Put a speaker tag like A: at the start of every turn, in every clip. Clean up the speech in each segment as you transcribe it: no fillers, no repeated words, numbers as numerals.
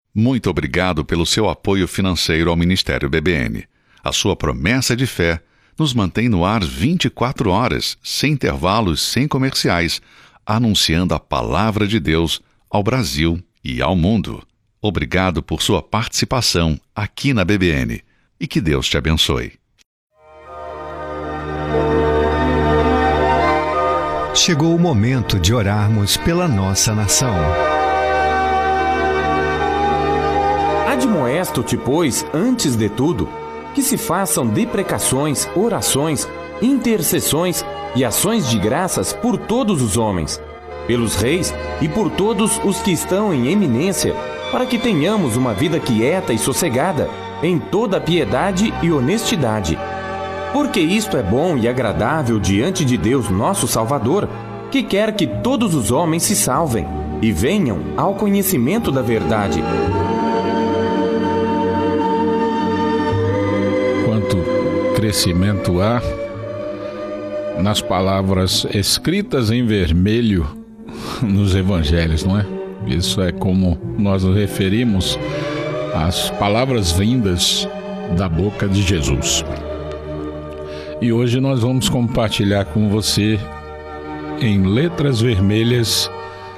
A: Muito obrigado pelo seu apoio financeiro ao Ministério BBN. A sua promessa de fé nos mantém no ar 24 horas, sem intervalos, sem comerciais, anunciando a palavra de Deus ao Brasil e ao mundo. Obrigado por sua participação aqui na BBN e que Deus te abençoe.
B: Chegou o momento de orarmos pela nossa nação.
C: Admoesto-te, pois, antes de tudo, que se façam deprecações, orações, intercessões e ações de graças por todos os homens, pelos reis e por todos os que estão em eminência, para que tenhamos uma vida quieta e sossegada, em toda piedade e honestidade. Porque isto é bom e agradável diante de Deus nosso Salvador, que quer que todos os homens se salvem e venham ao conhecimento da verdade.
D: Quanto crescimento há nas palavras escritas em vermelho nos evangelhos, não é? Isso é como nós nos referimos às palavras vindas da boca de Jesus. E hoje nós vamos compartilhar com você, em letras vermelhas,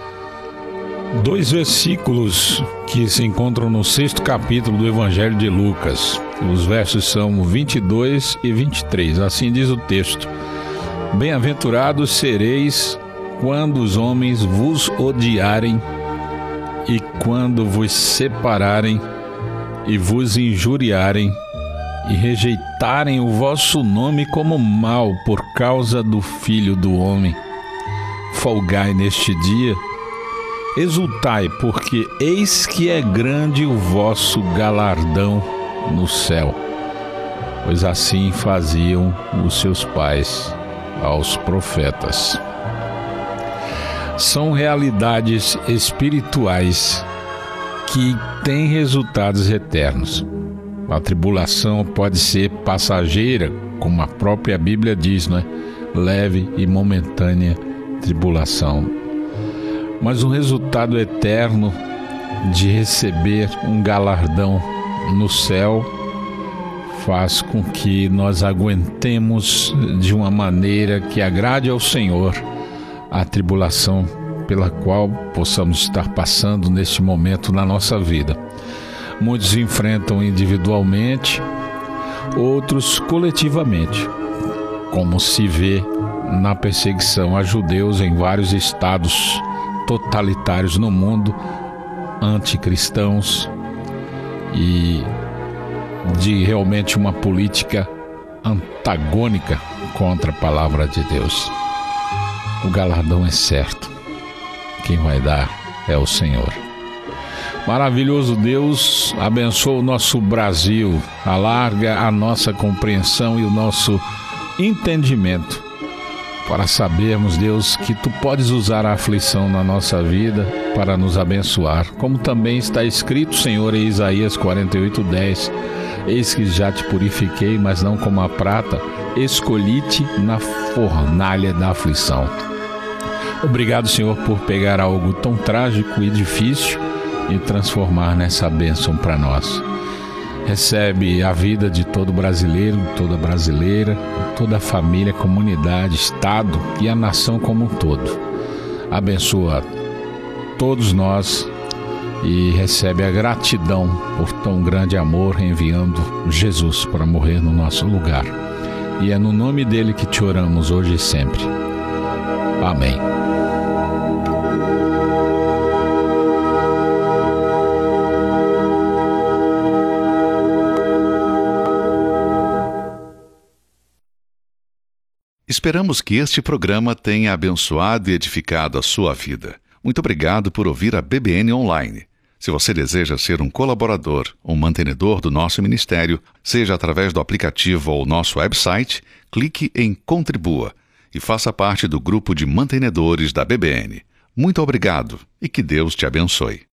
D: 2 versículos que se encontram no 6º capítulo do Evangelho de Lucas. Os versos são 22 e 23. Assim diz o texto: Bem-aventurados sereis quando os homens vos odiarem e quando vos separarem e vos injuriarem e rejeitarem o vosso nome como mal por causa do Filho do Homem. Folgai neste dia, exultai, porque eis que é grande o vosso galardão no céu, pois assim faziam os seus pais aos profetas. São realidades espirituais que têm resultados eternos. A tribulação pode ser passageira, como a própria Bíblia diz, né? Leve e momentânea tribulação. Mas o resultado eterno de receber um galardão no céu faz com que nós aguentemos de uma maneira que agrade ao Senhor a tribulação pela qual possamos estar passando neste momento na nossa vida. Muitos enfrentam individualmente, outros coletivamente, como se vê na perseguição a judeus em vários estados totalitários no mundo, anticristãos, e de realmente uma política antagônica contra a palavra de Deus. O galardão é certo. Quem vai dar é o Senhor. Maravilhoso Deus, abençoa o nosso Brasil, alarga a nossa compreensão e o nosso entendimento para sabermos, Deus, que Tu podes usar a aflição na nossa vida para nos abençoar, como também está escrito, Senhor, em Isaías 48:10, eis que já te purifiquei, mas não como a prata, escolhi-te na fornalha da aflição. Obrigado, Senhor, por pegar algo tão trágico e difícil e transformar nessa bênção para nós. Recebe a vida de todo brasileiro, toda brasileira, toda a família, comunidade, estado e a nação como um todo. Abençoa todos nós e recebe a gratidão por tão grande amor, enviando Jesus para morrer no nosso lugar. E é no nome dele que te oramos hoje e sempre. Amém.
A: Esperamos que este programa tenha abençoado e edificado a sua vida. Muito obrigado por ouvir a BBN Online. Se você deseja ser um colaborador ou mantenedor do nosso ministério, seja através do aplicativo ou nosso website, clique em Contribua e faça parte do grupo de mantenedores da BBN. Muito obrigado e que Deus te abençoe.